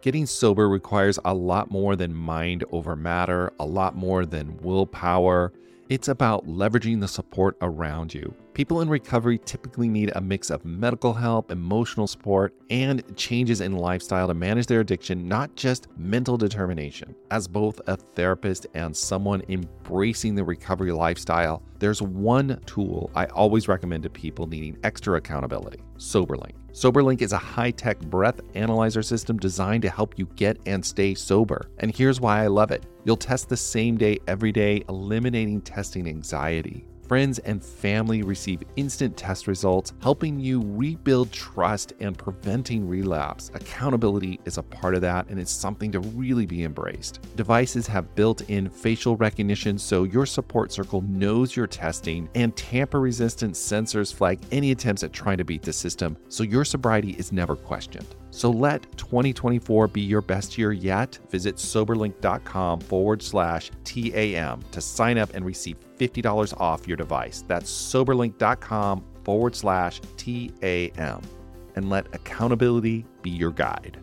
Getting sober requires a lot more than mind over matter, a lot more than willpower. It's about leveraging the support around you. People in recovery typically need a mix of medical help, emotional support, and changes in lifestyle to manage their addiction, not just mental determination. As both a therapist and someone embracing the recovery lifestyle, there's one tool I always recommend to people needing extra accountability: SoberLink. SoberLink is a high-tech breath analyzer system designed to help you get and stay sober. And here's why I love it. You'll test the same day every day, eliminating testing anxiety. Friends and family receive instant test results, helping you rebuild trust and preventing relapse. Accountability is a part of that, and it's something to really be embraced. Devices have built-in facial recognition, so your support circle knows you're testing, and tamper-resistant sensors flag any attempts at trying to beat the system, so your sobriety is never questioned. So let 2024 be your best year yet. Visit soberlink.com/TAM to sign up and receive $50 off your device. That's soberlink.com/TAM. And let accountability be your guide.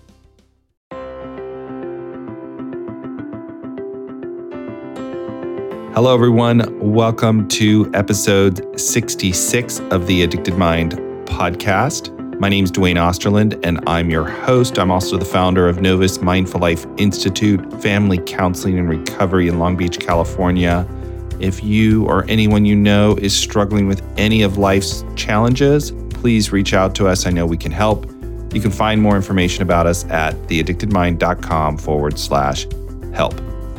Hello, everyone. Welcome to episode 66 of the Addicted Mind podcast. My name is Dwayne Osterland, and I'm your host. I'm also the founder of Novus Mindful Life Institute, family counseling and recovery in Long Beach, California. If you or anyone you know is struggling with any of life's challenges, please reach out to us. I know we can help. You can find more information about us at theaddictedmind.com/help.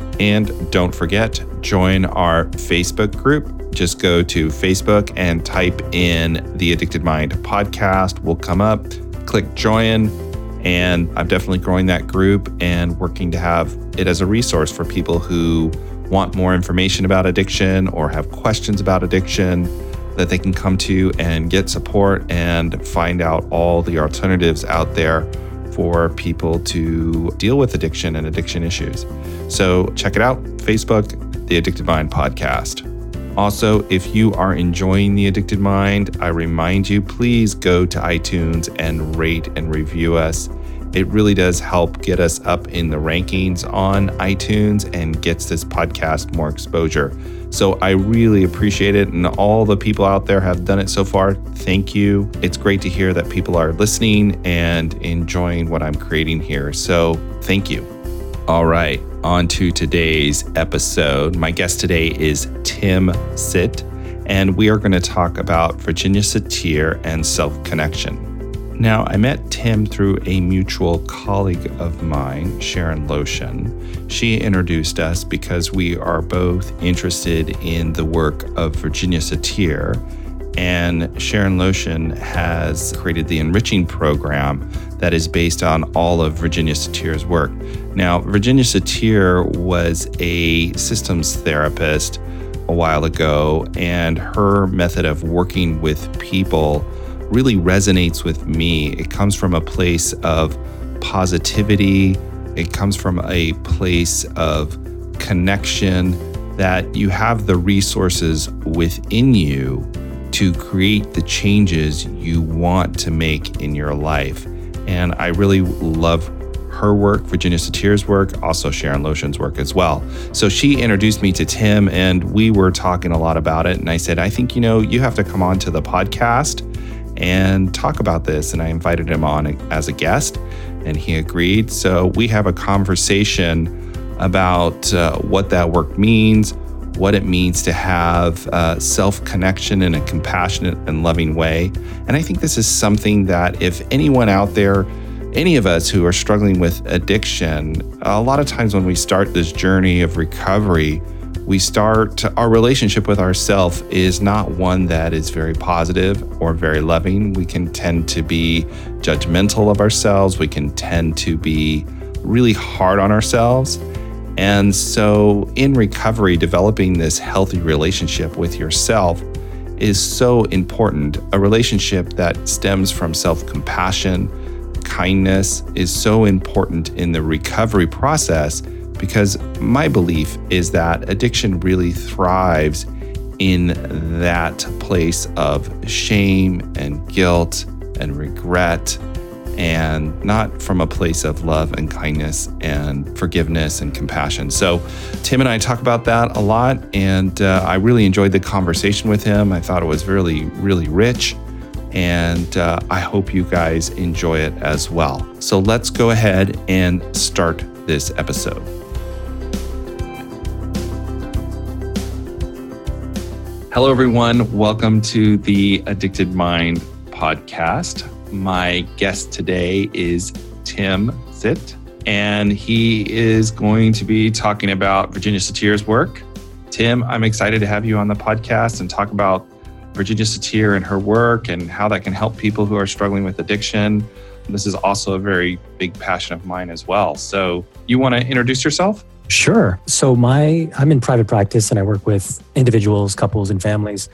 And don't forget, join our Facebook group. Just go to Facebook and type in the Addicted Mind podcast. Will come up, click join, and I'm definitely growing that group and working to have it as a resource for people who want more information about addiction or have questions about addiction that they can come to and get support and find out all the alternatives out there for people to deal with addiction and addiction issues. So check it out, Facebook, the Addicted Mind podcast. Also, if you are enjoying The Addicted Mind, I remind you, please go to iTunes and rate and review us. It really does help get us up in the rankings on iTunes and gets this podcast more exposure. So I really appreciate it. And all the people out there have done it so far. Thank you. It's great to hear that people are listening and enjoying what I'm creating here. So thank you. All right, on to today's episode. My guest today is Tim Sitt, and we are going to talk about Virginia Satir and self-connection. Now, I met Tim through a mutual colleague of mine, Sharon Lotion. She introduced us because we are both interested in the work of Virginia Satir, and Sharon Lotion has created the Enriching program that is based on all of Virginia Satir's work. Now, Virginia Satir was a systems therapist a while ago, and her method of working with people really resonates with me. It comes from a place of positivity. It comes from a place of connection, that you have the resources within you to create the changes you want to make in your life. And I really love her work, Virginia Satir's work, also Sharon Lotion's work as well. So she introduced me to Tim, and we were talking a lot about it. And I said, I think, you have to come on to the podcast and talk about this. And I invited him on as a guest, and he agreed. So we have a conversation about what that work means, what it means to have self-connection in a compassionate and loving way. And I think this is something that if anyone out there, any of us who are struggling with addiction, a lot of times when we start this journey of recovery, our relationship with ourselves is not one that is very positive or very loving. We can tend to be judgmental of ourselves. We can tend to be really hard on ourselves. And so in recovery, developing this healthy relationship with yourself is so important. A relationship that stems from self-compassion, kindness is so important in the recovery process, because my belief is that addiction really thrives in that place of shame and guilt and regret and not from a place of love and kindness and forgiveness and compassion. So Tim and I talk about that a lot, and I really enjoyed the conversation with him. I thought it was really, really rich, and I hope you guys enjoy it as well. So let's go ahead and start this episode. Hello, everyone. Welcome to the Addicted Mind podcast. My guest today is Tim Sitt, and he is going to be talking about Virginia Satir's work. Tim, I'm excited to have you on the podcast and talk about Virginia Satir and her work and how that can help people who are struggling with addiction. This is also a very big passion of mine as well. So you want to introduce yourself? Sure. So I'm in private practice and I work with individuals, couples, and families.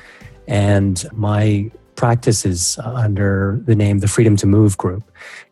And my practice is under the name the Freedom to Move Group.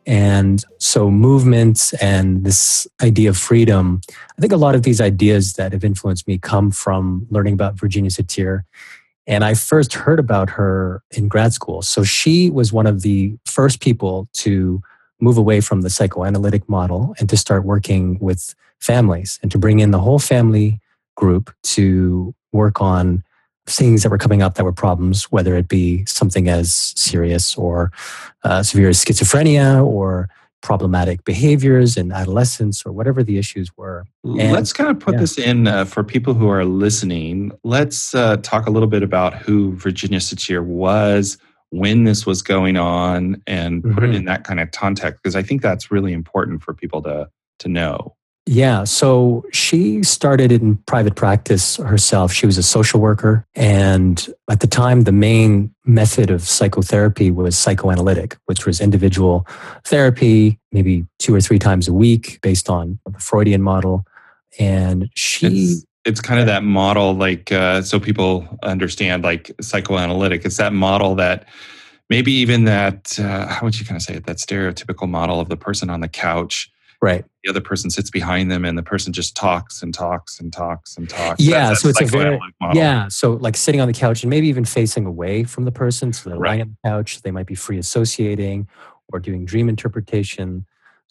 And so movements and this idea of freedom, I think a lot of these ideas that have influenced me come from learning about Virginia Satir. And I first heard about her in grad school. So she was one of the first people to move away from the psychoanalytic model and to start working with families and to bring in the whole family group to work on things that were coming up that were problems, whether it be something as serious or severe as schizophrenia or problematic behaviors in adolescence or whatever the issues were. And let's kind of put this in for people who are listening. Let's talk a little bit about who Virginia Satir was, when this was going on, and put it in that kind of context, because I think that's really important for people to know. Yeah, so she started in private practice herself. She was a social worker. And at the time, the main method of psychotherapy was psychoanalytic, which was individual therapy, maybe 2 or 3 times a week based on the Freudian model. And it's kind of that model, like, so people understand, like psychoanalytic. It's that model that maybe even that, how would you kind of say it? That stereotypical model of the person on the couch. Right. The other person sits behind them and the person just talks and talks and talks and talks. Yeah. So it's model. So like sitting on the couch and maybe even facing away from the person. So they're lying on the couch. They might be free associating or doing dream interpretation.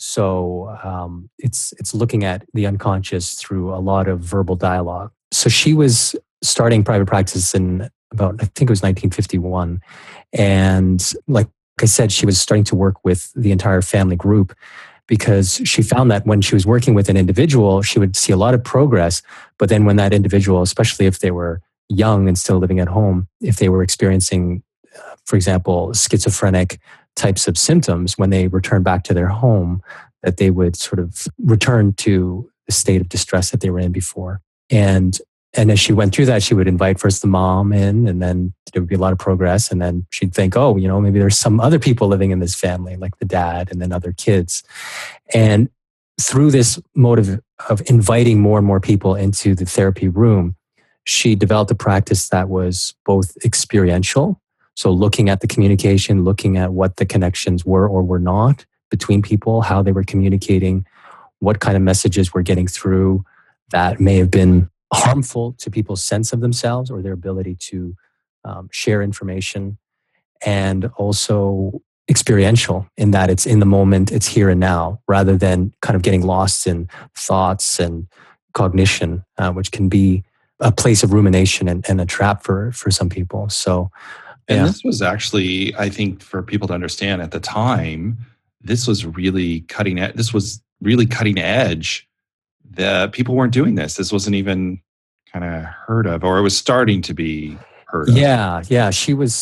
So it's looking at the unconscious through a lot of verbal dialogue. So she was starting private practice in about, I think it was 1951. And like I said, she was starting to work with the entire family group, because she found that when she was working with an individual, she would see a lot of progress. But then when that individual, especially if they were young and still living at home, if they were experiencing, for example, schizophrenic types of symptoms, when they returned back to their home, that they would sort of return to the state of distress that they were in before. And as she went through that, she would invite first the mom in, and then there would be a lot of progress. And then she'd think, oh, maybe there's some other people living in this family, like the dad and then other kids. And through this mode of inviting more and more people into the therapy room, she developed a practice that was both experiential. So looking at the communication, looking at what the connections were or were not between people, how they were communicating, what kind of messages were getting through that may have been harmful to people's sense of themselves or their ability to share information, and also experiential in that it's in the moment, it's here and now, rather than kind of getting lost in thoughts and cognition, which can be a place of rumination and a trap for some people. So, and this was actually, I think, for people to understand at the time, this was really cutting edge. This was really cutting edge. The people weren't doing this. This wasn't even kind of heard of, or it was starting to be heard of. Yeah. She was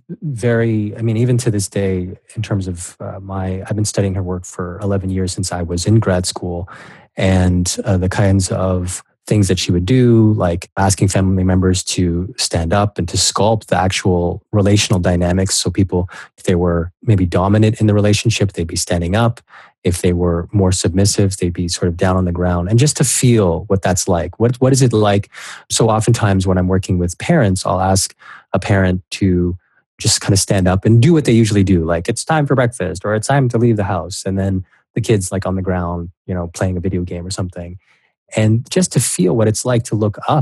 even to this day, in terms of I've been studying her work for 11 years since I was in grad school, and the kinds of things that she would do, like asking family members to stand up and to sculpt the actual relational dynamics. So people, if they were maybe dominant in the relationship, they'd be standing up. If they were more submissive, they'd be sort of down on the ground. And just to feel what that's like. What is it like? So oftentimes when I'm working with parents, I'll ask a parent to just kind of stand up and do what they usually do. Like, it's time for breakfast, or it's time to leave the house. And then the kid's like on the ground, playing a video game or something. And just to feel what it's like to look up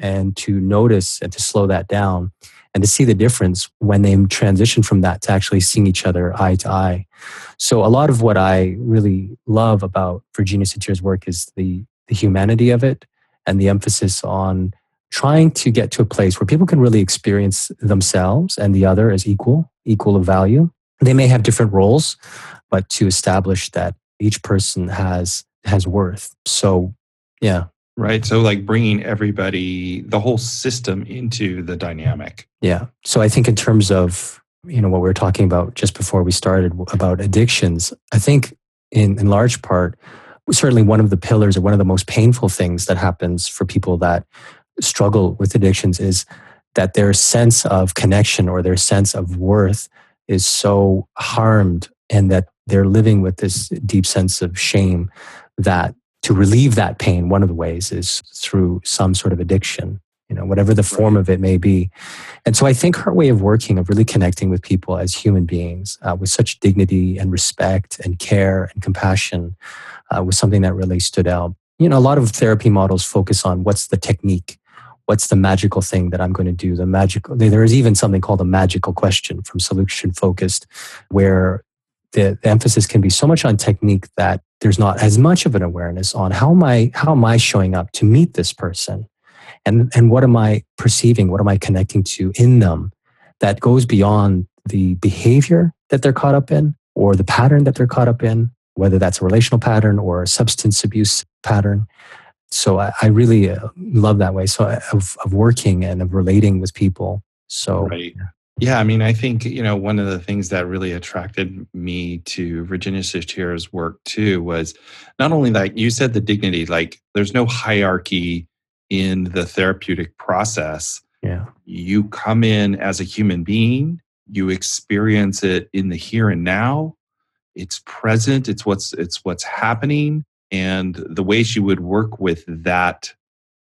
and to notice and to slow that down and to see the difference when they transition from that to actually seeing each other eye to eye. So a lot of what I really love about Virginia Satir's work is the humanity of it and the emphasis on trying to get to a place where people can really experience themselves and the other as equal of value. They may have different roles, but to establish that each person has worth. So, yeah. Right. So, like bringing everybody, the whole system into the dynamic. Yeah. So I think in terms of, what we were talking about just before we started about addictions, I think in large part, certainly one of the pillars or one of the most painful things that happens for people that struggle with addictions is that their sense of connection or their sense of worth is so harmed, and that they're living with this deep sense of shame, that to relieve that pain, one of the ways is through some sort of addiction, whatever the form of it may be. And so I think her way of working, of really connecting with people as human beings with such dignity and respect and care and compassion was something that really stood out. A lot of therapy models focus on what's the technique, what's the magical thing that I'm going to do. There is even something called a magical question from Solution Focused, where the emphasis can be so much on technique that there's not as much of an awareness on how am I showing up to meet this person, and what am I perceiving, what am I connecting to in them that goes beyond the behavior that they're caught up in or the pattern that they're caught up in, whether that's a relational pattern or a substance abuse pattern. So I really love that way of working and of relating with people. So right. Yeah, I mean, I think, one of the things that really attracted me to Virginia Satir's work too was not only like you said, the dignity, like there's no hierarchy in the therapeutic process. Yeah. You come in as a human being, you experience it in the here and now. It's present, it's what's happening. And the way she would work with that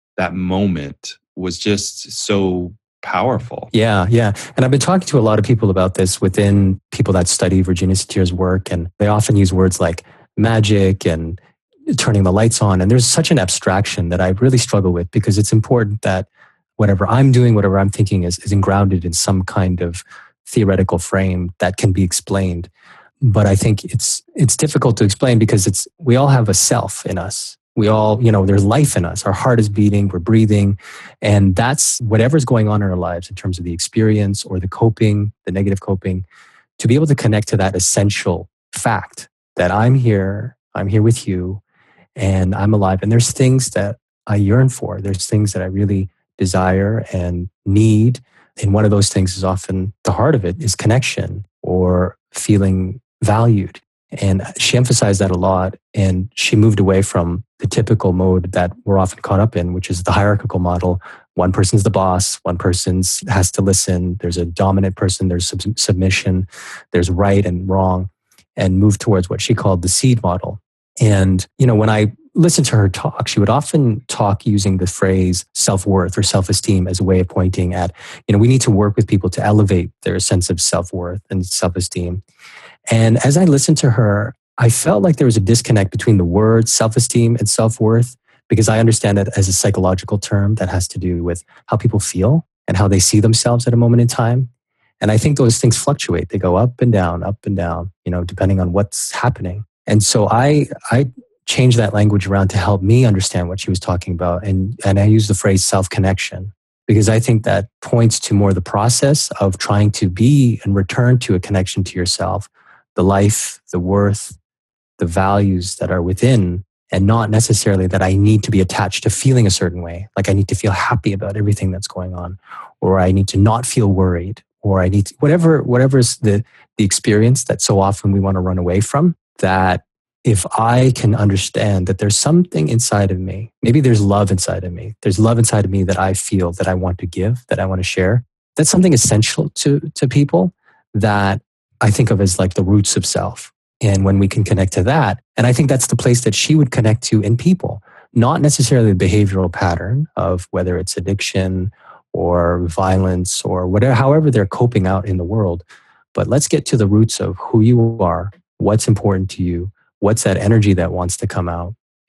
moment was just so powerful. Yeah. And I've been talking to a lot of people about this within people that study Virginia Satir's work, and they often use words like magic and turning the lights on. And there's such an abstraction that I really struggle with, because it's important that whatever I'm doing, whatever I'm thinking is grounded in some kind of theoretical frame that can be explained. But I think it's difficult to explain because we all have a self in us. We all, there's life in us. Our heart is beating, we're breathing. And that's whatever's going on in our lives in terms of the experience or the coping, the negative coping, to be able to connect to that essential fact that I'm here with you, and I'm alive. And there's things that I yearn for. There's things that I really desire and need. And one of those things is often the heart of it is connection or feeling valued. And she emphasized that a lot. And she moved away from the typical mode that we're often caught up in, which is the hierarchical model. One person's the boss, one person has to listen. There's a dominant person, there's submission, there's right and wrong, and move towards what she called the seed model. And, when I listened to her talk, she would often talk using the phrase self-worth or self-esteem as a way of pointing at, we need to work with people to elevate their sense of self-worth and self-esteem. And as I listened to her, I felt like there was a disconnect between the words self-esteem and self-worth, because I understand it as a psychological term that has to do with how people feel and how they see themselves at a moment in time. And I think those things fluctuate. They go up and down, depending on what's happening. And so I changed that language around to help me understand what she was talking about. And I use the phrase self-connection, because I think that points to more the process of trying to be and return to a connection to yourself, the life, the worth, the values that are within, and not necessarily that I need to be attached to feeling a certain way. Like I need to feel happy about everything that's going on, or I need to not feel worried, or I need to, whatever's the experience that so often we want to run away from. That if I can understand that there's something inside of me, maybe there's love inside of me. There's love inside of me that I feel that I want to give, that I want to share. That's something essential to people that I think of as like the roots of self. And when we can connect to that, and I think that's the place that she would connect to in people, not necessarily the behavioral pattern of whether it's addiction or violence or whatever, however they're coping out in the world. But let's get to the roots of who you are, what's important to you, what's that energy that wants to come out,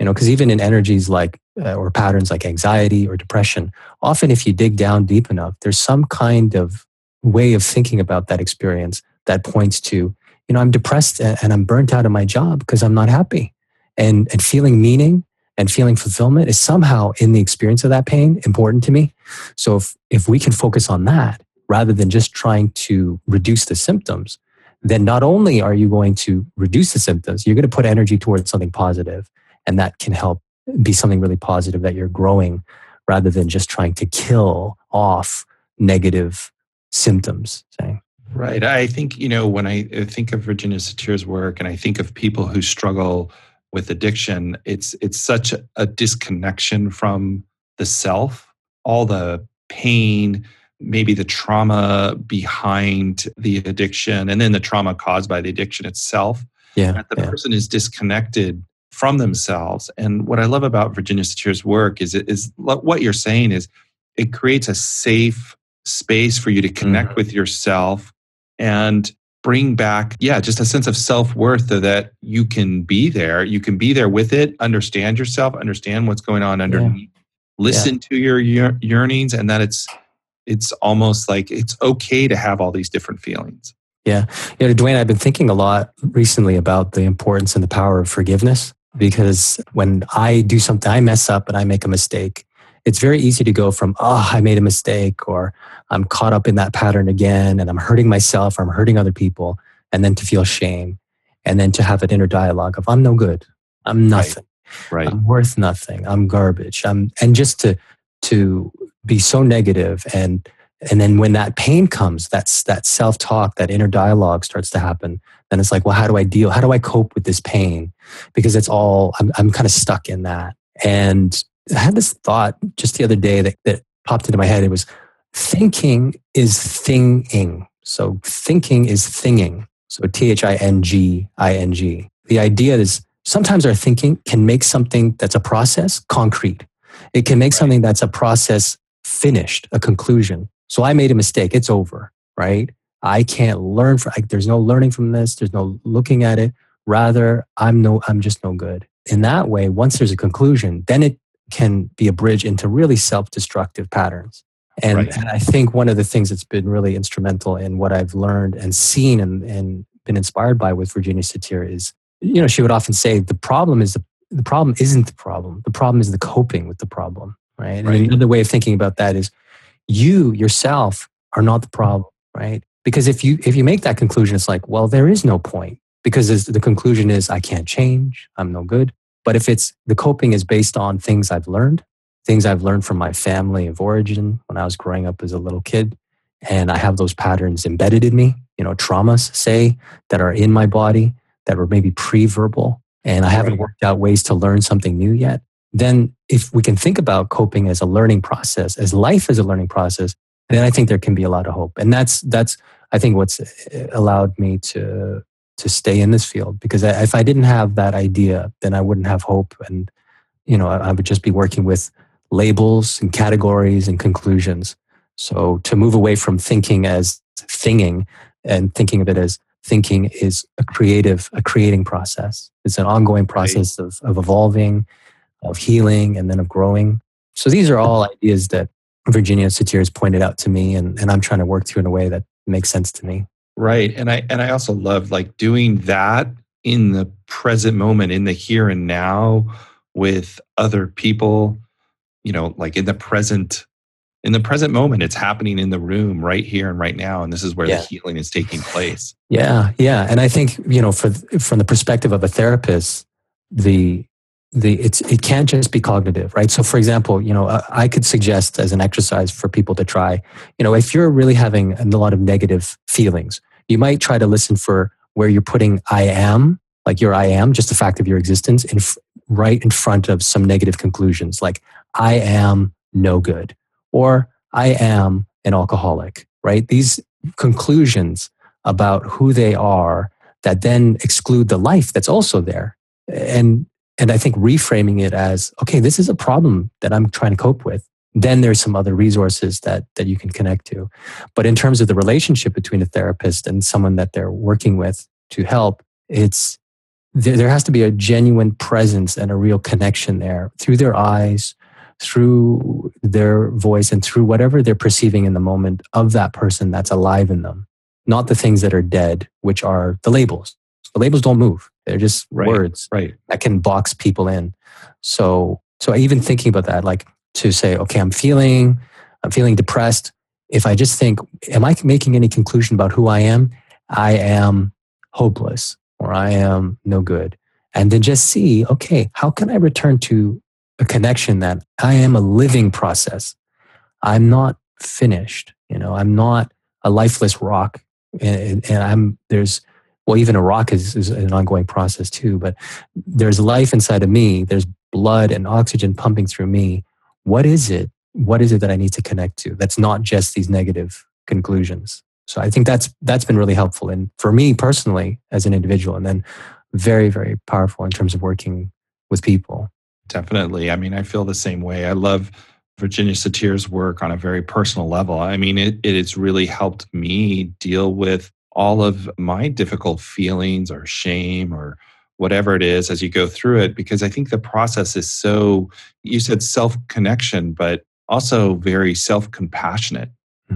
Because even in energies like, or patterns like anxiety or depression, often if you dig down deep enough, there's some kind of way of thinking about that experience that points to, I'm depressed and I'm burnt out of my job because I'm not happy. And feeling meaning and feeling fulfillment is somehow in the experience of that pain important to me. So if we can focus on that rather than just trying to reduce the symptoms, then not only are you going to reduce the symptoms, you're going to put energy towards something positive, and that can help be something really positive that you're growing rather than just trying to kill off negative symptoms. Saying. Right. I think, when I think of Virginia Satir's work and I think of people who struggle with addiction, it's such a disconnection from the self, all the pain, maybe the trauma behind the addiction, and then the trauma caused by the addiction itself. Yeah. That the person is disconnected from themselves. And what I love about Virginia Satir's work is what you're saying is it creates a safe space for you to connect with yourself and bring back, just a sense of self-worth that you can be there. You can be there with it, understand yourself, understand what's going on underneath, listen to your yearnings, and that it's almost like it's okay to have all these different feelings. Yeah. Dwayne, I've been thinking a lot recently about the importance and the power of forgiveness, because when I do something, I mess up and I make a mistake, it's very easy to go from, I made a mistake, or I'm caught up in that pattern again and I'm hurting myself or I'm hurting other people, and then to feel shame, and then to have an inner dialogue of, I'm no good, I'm nothing, right. I'm worth nothing, I'm garbage, and just to be so negative. And then when that pain comes, that self-talk, that inner dialogue starts to happen, then it's like, well, how do I cope with this pain? Because it's all, I'm kind of stuck in that. And I had this thought just the other day that popped into my head. It was, thinking is thinging. So thinking is thinging. So thinging. The idea is sometimes our thinking can make something that's a process concrete. It can make something that's a process finished, a conclusion. So I made a mistake. It's over, right? I can't learn there's no learning from this. There's no looking at it. Rather, I'm just no good. In that way, once there's a conclusion, then it can be a bridge into really self-destructive patterns. And I think one of the things that's been really instrumental in what I've learned and seen and been inspired by with Virginia Satir is, she would often say, the problem isn't the problem. The problem is the coping with the problem, right? And another way of thinking about that is, you yourself are not the problem, right? Because if you make that conclusion, it's like, well, there is no point, because the conclusion is, I can't change, I'm no good. But if the coping is based on things I've learned from my family of origin when I was growing up as a little kid, and I have those patterns embedded in me, traumas, say, that are in my body that were maybe pre-verbal, and I haven't worked out ways to learn something new yet, then if we can think about coping as a learning process, as life as a learning process, then I think there can be a lot of hope. And that's I think what's allowed me to stay in this field, because if I didn't have that idea, then I wouldn't have hope. And, I would just be working with labels and categories and conclusions. So to move away from thinking as thinging and thinking of it as thinking is a creating process. It's an ongoing process of evolving, of healing, and then of growing. So these are all ideas that Virginia Satir has pointed out to me, and I'm trying to work through in a way that makes sense to me. Right. And I also love doing that in the present moment, in the here and now with other people, in the present moment. It's happening in the room right here and right now. And this is where the healing is taking place. Yeah. Yeah. And I think, from the perspective of a therapist, it can't just be cognitive, right? So for example, I could suggest as an exercise for people to try, if you're really having a lot of negative feelings, you might try to listen for where you're putting I am, like your I am, just the fact of your existence, right in front of some negative conclusions, like I am no good, or I am an alcoholic, right? These conclusions about who they are that then exclude the life that's also there. And I think reframing it as, okay, this is a problem that I'm trying to cope with. Then there's some other resources that you can connect to. But in terms of the relationship between a therapist and someone that they're working with to help, it's there has to be a genuine presence and a real connection there through their eyes, through their voice, and through whatever they're perceiving in the moment of that person that's alive in them, not the things that are dead, which are the labels. The labels don't move. They're just words that can box people in. So even thinking about that, like to say, okay, I'm feeling depressed. If I just think, am I making any conclusion about who I am? I am hopeless, or I am no good. And then just see, okay, how can I return to a connection that I am a living process? I'm not finished. I'm not a lifeless rock. And even a rock is an ongoing process too, but there's life inside of me. There's blood and oxygen pumping through me. What is it? What is it that I need to connect to? That's not just these negative conclusions. So I think that's been really helpful. And for me personally, as an individual, and then very, very powerful in terms of working with people. Definitely. I mean, I feel the same way. I love Virginia Satir's work on a very personal level. I mean, it has really helped me deal with all of my difficult feelings or shame or whatever it is as you go through it, because I think the process is so, you said self-connection, but also very self-compassionate,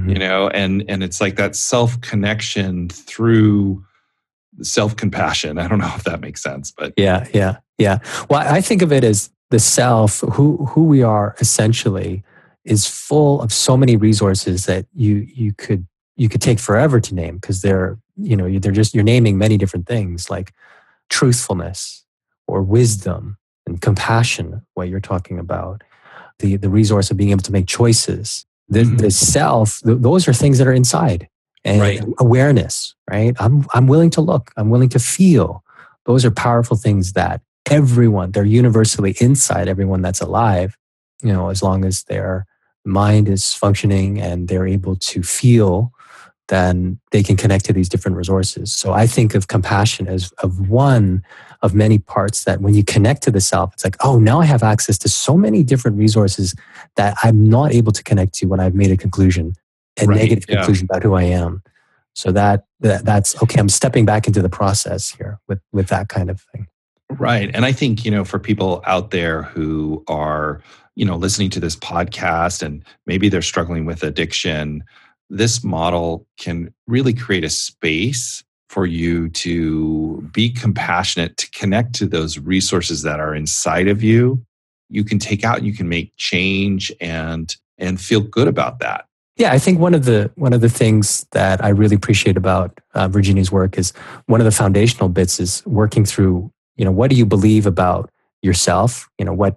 and it's like that self-connection through self-compassion. I don't know if that makes sense, but yeah. Well, I think of it as the self, who we are essentially, is full of so many resources that you could take forever to name, because you're naming many different things like truthfulness or wisdom and compassion, what you're talking about, the resource of being able to make choices. The self, those are things that are inside. And awareness, right? I'm willing to look, I'm willing to feel. Those are powerful things that they're universally inside everyone that's alive, as long as their mind is functioning and they're able to feel, then they can connect to these different resources. So I think of compassion as of one of many parts that when you connect to the self, it's like, oh, now I have access to so many different resources that I'm not able to connect to when I've made a conclusion, negative conclusion about who I am. So that's okay. I'm stepping back into the process here with that kind of thing. Right. And I think, for people out there who are, listening to this podcast and maybe they're struggling with addiction, this model can really create a space for you to be compassionate, to connect to those resources that are inside of you. You can take out, you can make change and feel good about that. Yeah, I think one of the things that I really appreciate about Virginia's work is one of the foundational bits is working through, what do you believe about yourself?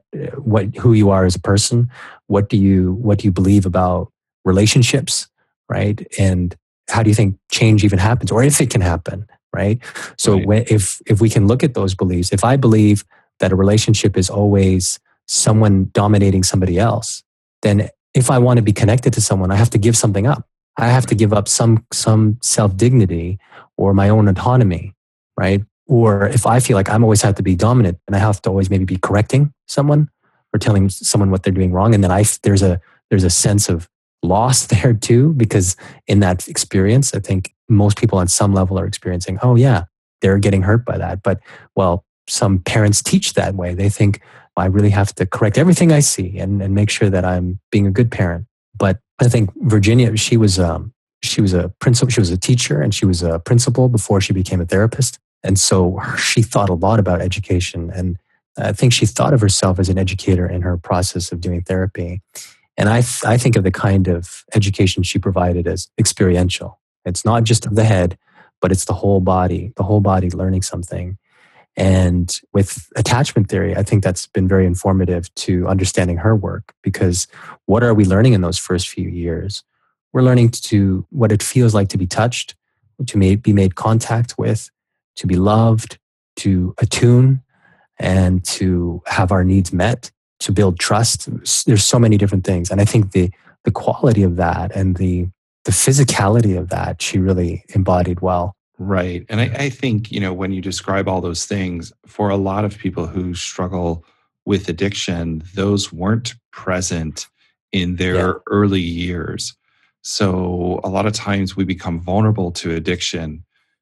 Who you are as a person. What do you believe about relationships, right? And how do you think change even happens, or if it can happen, right? So if we can look at those beliefs, if I believe that a relationship is always someone dominating somebody else, then if I want to be connected to someone, I have to give something up. I have to give up some self-dignity or my own autonomy, right? Or if I feel like I'm always have to be dominant and I have to always maybe be correcting someone or telling someone what they're doing wrong, and then there's a sense of loss there too, because in that experience, I think most people on some level are experiencing, oh yeah, they're getting hurt by that. But well, some parents teach that way. They think, I really have to correct everything I see and make sure that I'm being a good parent. But I think Virginia, she was a principal, she was a teacher, and she was a principal before she became a therapist. And so she thought a lot about education. And I think she thought of herself as an educator in her process of doing therapy. And I think of the kind of education she provided as experiential. It's not just of the head, but it's the whole body learning something. And with attachment theory, I think that's been very informative to understanding her work, because what are we learning in those first few years? We're learning to what it feels like to be touched, to be made contact with, to be loved, to attune, and to have our needs met, to build trust. There's so many different things. And I think the quality of that and the physicality of that, she really embodied well. Right. And I think, when you describe all those things, for a lot of people who struggle with addiction, those weren't present in their early years. So a lot of times we become vulnerable to addiction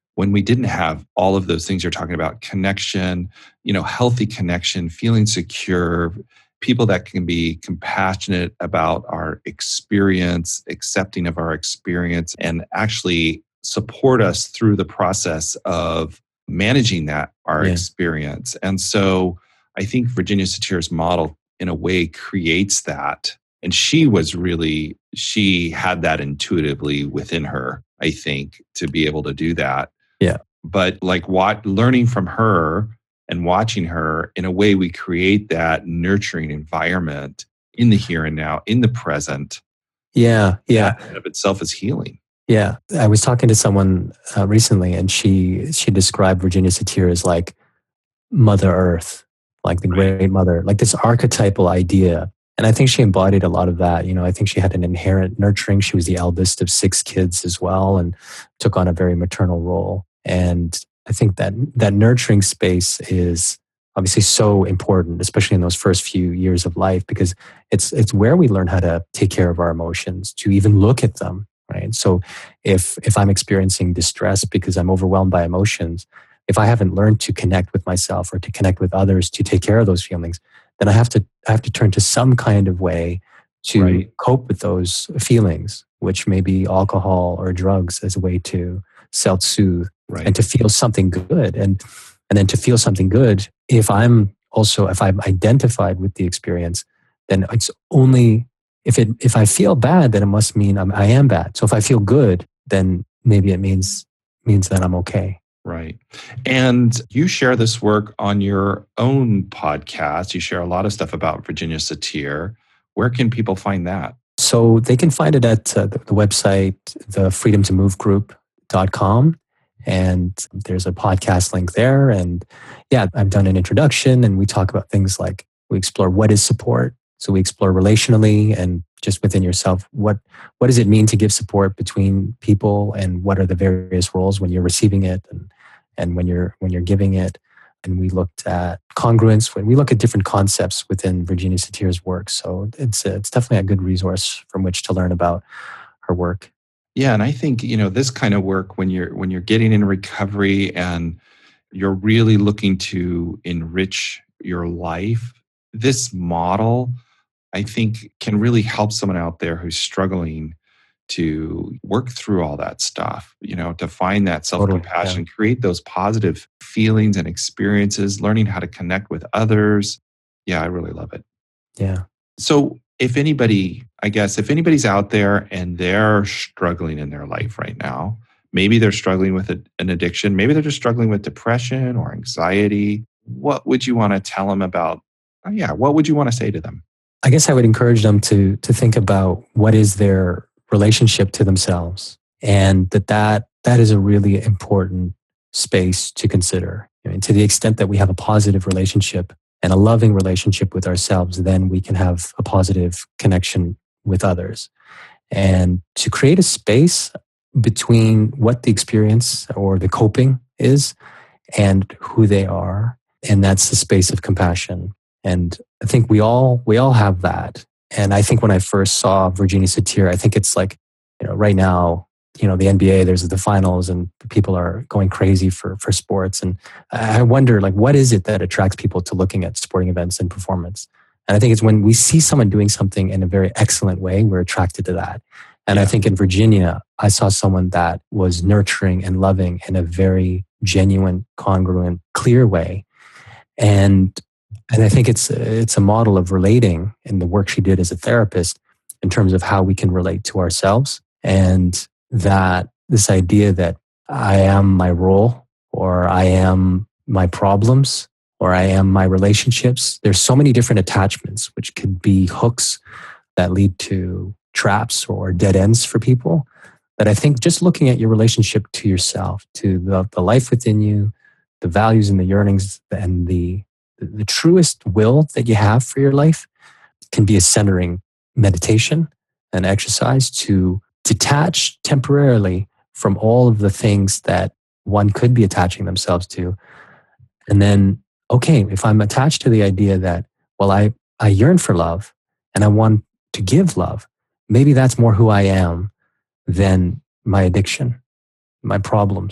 when we didn't have all of those things you're talking about, connection, healthy connection, feeling secure, people that can be compassionate about our experience, accepting of our experience, and actually support us through the process of managing our Yeah. experience. And so I think Virginia Satir's model, in a way, creates that. And she had that intuitively within her, I think, to be able to do that. Yeah. But learning from her and watching her, in a way, we create that nurturing environment in the here and now, in the present. Yeah. Yeah. That in of itself is healing. Yeah. I was talking to someone recently, and she described Virginia Satir as like Mother Earth, like the great mother, like this archetypal idea. And I think she embodied a lot of that. I think she had an inherent nurturing. She was the eldest of 6 kids as well, and took on a very maternal role. And I think that nurturing space is obviously so important, especially in those first few years of life, because it's where we learn how to take care of our emotions, to even look at them, right? So if I'm experiencing distress because I'm overwhelmed by emotions, if I haven't learned to connect with myself or to connect with others to take care of those feelings, then I have to turn to some kind of way to cope with those feelings, which may be alcohol or drugs as a way to self-soothe and to feel something good. And then to feel something good, if I'm identified with the experience, then it's only if I feel bad, then it must mean I am bad. So if I feel good, then maybe it means that I'm okay. Right. And you share this work on your own podcast. You share a lot of stuff about Virginia Satir. Where can people find that? So they can find it at the website, thefreedomtomovegroup.com. And there's a podcast link there. And yeah, I've done an introduction, and we talk about things like, we explore what is support. So we explore relationally and just within yourself, what does it mean to give support between people, and what are the various roles when you're receiving it and when you're giving it. And we looked at congruence, when we look at different concepts within Virginia Satir's work. So it's definitely a good resource from which to learn about her work. Yeah, and I think this kind of work, when you're getting in recovery and you're really looking to enrich your life, this model, I think, can really help someone out there who's struggling to work through all that stuff, to find that self-compassion, create those positive feelings and experiences, learning how to connect with others. Yeah, I really love it. Yeah. So if anybody's out there and they're struggling in their life right now, maybe they're struggling with an addiction, maybe they're just struggling with depression or anxiety, what would you want to tell them about? What would you want to say to them? I guess I would encourage them to think about what is their relationship to themselves, and that is a really important space to consider. To the extent that we have a positive relationship and a loving relationship with ourselves, then we can have a positive connection with others. And to create a space between what the experience or the coping is and who they are, and that's the space of compassion. And I think we all have that. And I think when I first saw Virginia Satir, I think it's like, right now, the NBA, there's the finals and people are going crazy for sports. And I wonder, what is it that attracts people to looking at sporting events and performance? And I think it's when we see someone doing something in a very excellent way, we're attracted to that. And I think in Virginia, I saw someone that was nurturing and loving in a very genuine, congruent, clear way. And I think it's a model of relating in the work she did as a therapist in terms of how we can relate to ourselves, and that this idea that I am my role, or I am my problems, or I am my relationships. There's so many different attachments, which could be hooks that lead to traps or dead ends for people. But I think just looking at your relationship to yourself, to the life within you, the values and the yearnings and the truest will that you have for your life, can be a centering meditation and exercise to detach temporarily from all of the things that one could be attaching themselves to. And then, okay, if I'm attached to the idea that, well, I yearn for love and I want to give love, maybe that's more who I am than my addiction, my problems,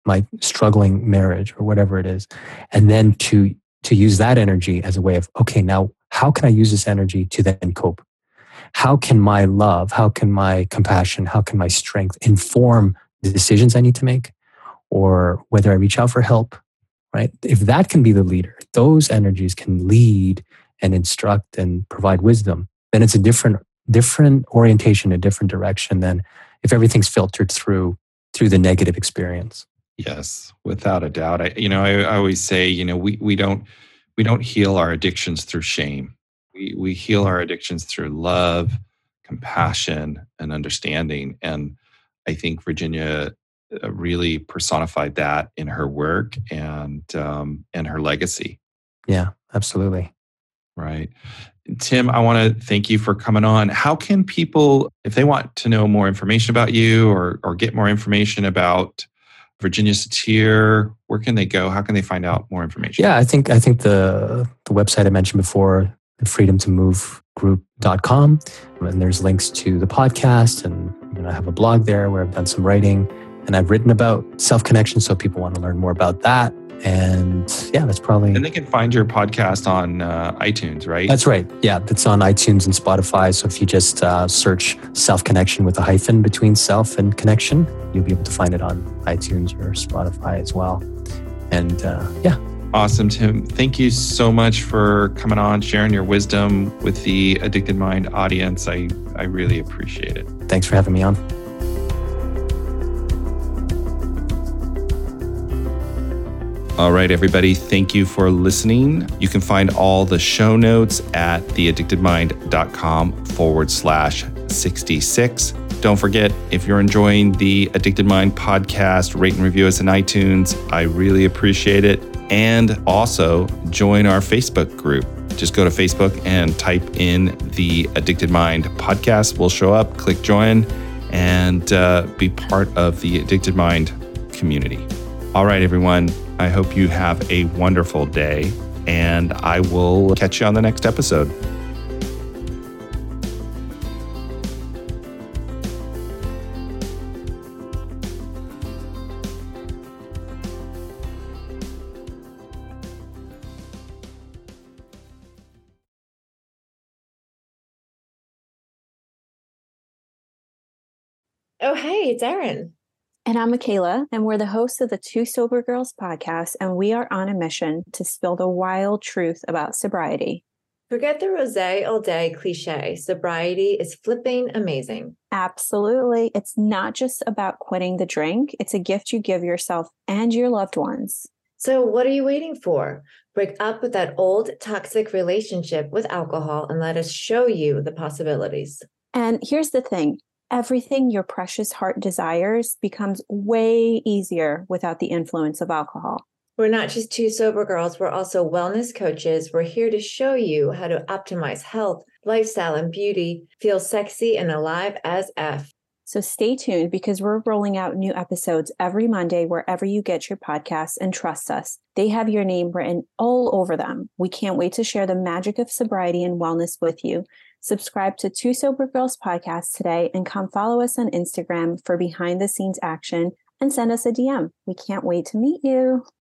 my struggling marriage or whatever it is, and then to use that energy as a way of, okay, now how can I use this energy to then cope? How can my love, how can my compassion, how can my strength inform the decisions I need to make, or whether I reach out for help, right? If that can be the leader, those energies can lead and instruct and provide wisdom, then it's a different orientation, a different direction than if everything's filtered through the negative experience. Yes, without a doubt. I always say, we don't heal our addictions through shame. We heal our addictions through love, compassion, and understanding. And I think Virginia really personified that in her work and her legacy. Yeah, absolutely. Right. Tim, I want to thank you for coming on. How can people, if they want to know more information about you or get more information about Virginia Satir, where can they go? How can they find out more information? Yeah, I think the website I mentioned before, freedomtomove.group.com, and there's links to the podcast, and I have a blog there where I've done some writing, and I've written about self-connection, so people want to learn more about that. And yeah, that's probably... And they can find your podcast on iTunes, right? That's right. Yeah, it's on iTunes and Spotify. So if you just search self-connection with a hyphen between self and connection, you'll be able to find it on iTunes or Spotify as well. And yeah. Awesome, Tim. Thank you so much for coming on, sharing your wisdom with the Addicted Mind audience. I really appreciate it. Thanks for having me on. All right, everybody. Thank you for listening. You can find all the show notes at theaddictedmind.com/66. Don't forget, if you're enjoying the Addicted Mind podcast, rate and review us in iTunes. I really appreciate it. And also join our Facebook group. Just go to Facebook and type in the Addicted Mind podcast. We'll show up, click join, and be part of the Addicted Mind community. All right, everyone. I hope you have a wonderful day, and I will catch you on the next episode. Oh, hey, it's Erin. And I'm Michaela, and we're the hosts of the Two Sober Girls podcast, and we are on a mission to spill the wild truth about sobriety. Forget the rosé all day cliche. Sobriety is flipping amazing. Absolutely. It's not just about quitting the drink. It's a gift you give yourself and your loved ones. So what are you waiting for? Break up with that old toxic relationship with alcohol and let us show you the possibilities. And here's the thing. Everything your precious heart desires becomes way easier without the influence of alcohol. We're not just two sober girls. We're also wellness coaches. We're here to show you how to optimize health, lifestyle, and beauty, feel sexy and alive as F. So stay tuned because we're rolling out new episodes every Monday wherever you get your podcasts, and trust us, they have your name written all over them. We can't wait to share the magic of sobriety and wellness with you. Subscribe to Two Sober Girls podcast today and come follow us on Instagram for behind the scenes action and send us a DM. We can't wait to meet you.